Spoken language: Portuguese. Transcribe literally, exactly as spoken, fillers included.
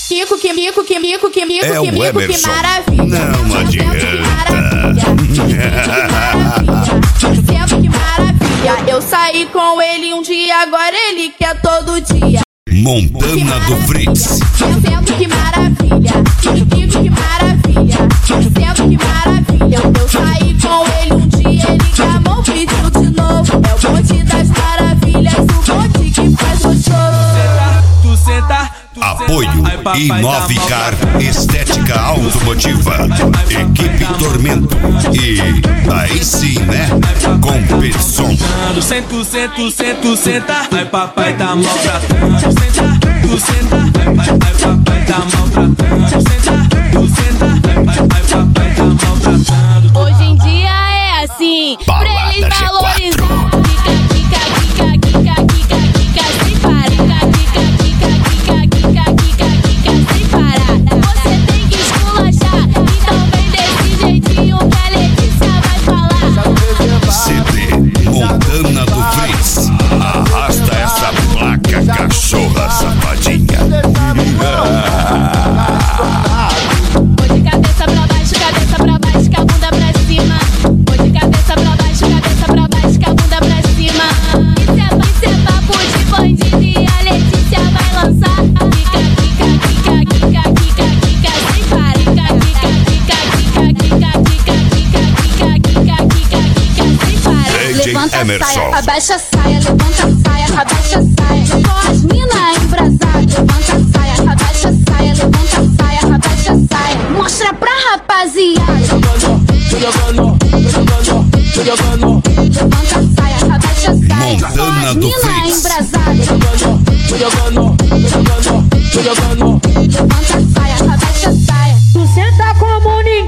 Mico, que mico, que mico, que mico, É que o mico, que Emerson. maravilha. Não adianta. Percebo que maravilha. Eu saí com ele um dia, agora ele quer todo dia. Montana do Fritz. Percebo que maravilha. Mico, que maravilha. Percebo que maravilha. Eu saí com ele um dia, ele chamou, pediu de novo. É o bonde das maravilhas, o bonde que faz gostoso. Tu senta. Apoio Inovicar Estética Automotiva, Equipe Tormento e aí sim, né? Competição. Senta, senta, senta, senta. Ai papai tá maltratando. Senta, tu senta. Ai papai tá maltratando. Senta, tu senta. Ai papai tá maltratando. Hoje em dia é assim, pra eles valorizar. Kika, kika, kika, kika, kika, kika, sem parar. Kika, kika, kika, kika, kika, sem parar. Você tem que esculachar, então vem desse jeitinho que a Letícia vai falar. C D Montana do Fritz. Arrasta essa placa, cachorra safadinha. Vou de cabeça pra baixo, cabeça pra baixo, com a bunda pra cima. Vou de cabeça pra baixo, cabeça pra baixo, com a bunda pra cima. Isso é, isso é papo de bandido e a Letícia vai lançar. Kika, kika, kika, kika, kika, kika, sem parar. Kika, kika, kika, kika, kika, kika, kika, kika, kika, kika, sem parar. D J Levanta a Emerson. saia, abaixa a saia, levanta a saia, abaixa a saia.